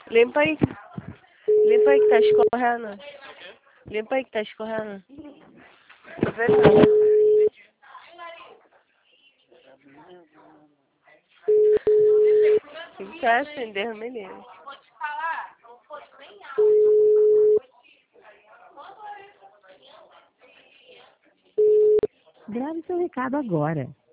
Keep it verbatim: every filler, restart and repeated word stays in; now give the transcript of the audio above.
Limpa aí. Limpa aí que tá escorrendo. Limpa aí que tá escorrendo. Tô vendo não. O que tá acender, menino? Grave seu recado agora.